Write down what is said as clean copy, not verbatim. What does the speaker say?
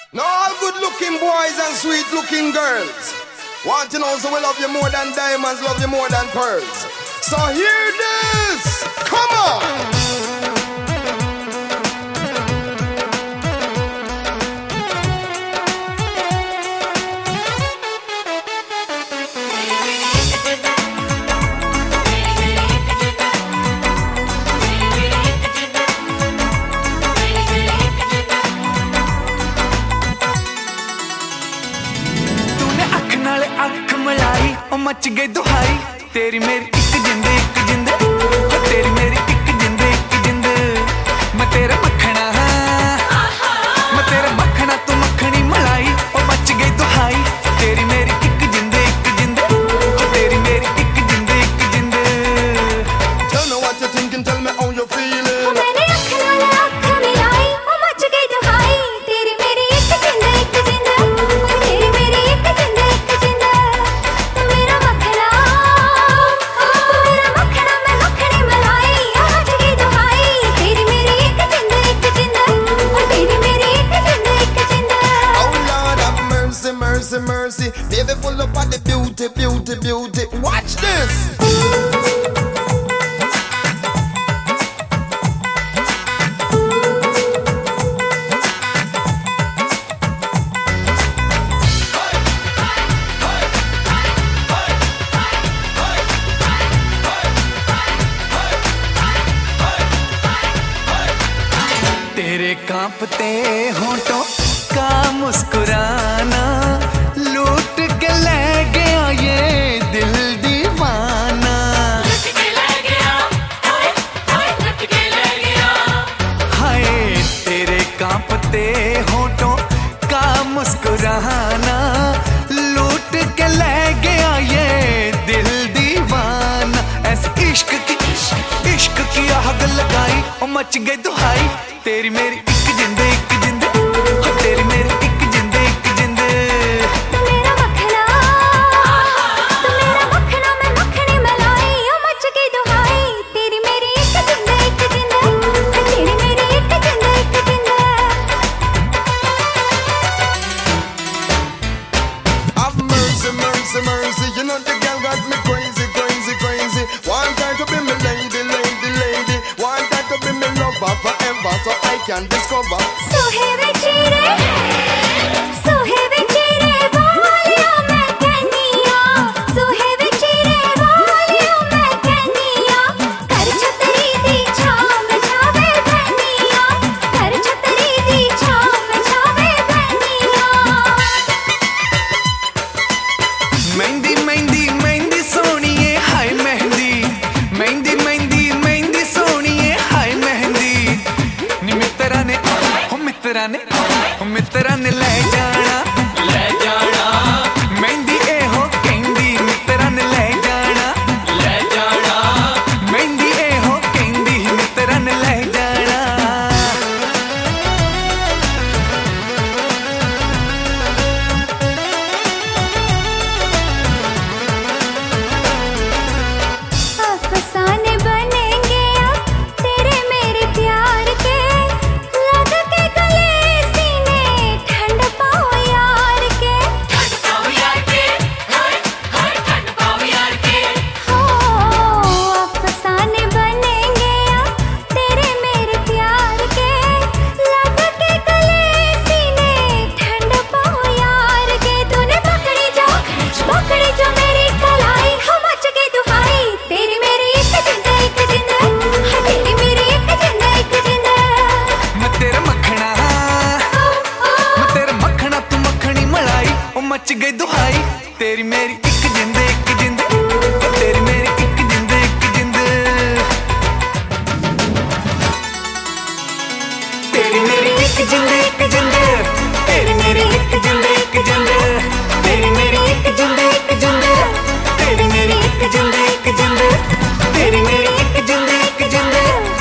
Now all good looking boys and sweet looking girls want to know, so we love you more than diamonds, love you more than pearls. So hear this, come on. अख मलाई ओ much गई दुहाई तेरी मेरी एक जिंद तेरी मेरी एक जिंद मैं तेरा मखना मैं तेरा मखना तू मखनी मलाई ओ मच गई दुहाई तेरी मेरी एक जिंद तेरी मेरी एक जिंद Tell me what you're thinking, tell me how you're feeling. मैंने अख मिलाई ओ मच गई दुहाई तेरी मेरी एक जिंद तेरी मेरी एक जिंद मेरा मखना मैं मखनी मलाई ओ मच गई दुहाई तेरी मेरी एक जिंद तेरी मेरी एक जिंद Oh Lord have mercy, mercy, mercy. Baby full up of the beauty, beauty, beauty. Watch this. तेरे कांपते होंठों का मुस्कुराना लूट के ले गया ये दिल दीवाना हाय तेरे कांपते होंठों का मुस्कुराना लूट के ले गया ये दिल दीवाना ऐसे इश्क की आग लगाई और मच गई दुहाई तेरी मेरी एक जिंद तेरी मेरी एक जिंद मेरा मखना मैं मखनी मलाई ओ मच गई दुहाई तेरी मेरी एक जिंद तेरी मेरी एक जिंद Have mercy, mercy, mercy. You know the girl got me crazy, crazy, crazy. Want her to be my lady, lady, lady. Want her to be my lover forever, so I can discover. सोहे बेचेरे वालिया मैं कहनिया सोहे बेचेरे वालिया मैं कहनिया कर छतरी दी छाव छावे बहनिया कर छतरी दी छाव छावे बहनिया मेहंदी मेहंदी मेहंदी सोनिए हाय मेहंदी मेहंदी मेहंदी मेहंदी सोनिए हाय मेहंदी नी मित्रा ने ले जाना मेहंदी ए हो कहंदी मित्रा ने ले जाना मेहंदी ए हो कहंदी मित्रा ने ले जाना अफसाने बनेंगे अब तेरे मेरे प्यार के लग के गले सीने ठंड पाओ यार के हो अफसाने बनेंगे अब तेरे मेरे प्यार के लग के गले सीने ठंड पाओ यार के तूने पकड़ी जो मेरी कलाई हम मच गई दुहाई तेरी मेरी एक जिंद हाँ तेरी मेरी एक जिंद मैं तेरा मखना तू मखनी मलाई ओ मच गई दुहाई तेरी मेरी एक जिंद तेरी मेरी एक जिंद तेरी मेरी एक जिंद तेरी मेरी एक जिंद तेरी मेरी एक जिंद तेरी मेरी एक जिंद तेरी मेरी एक जिंद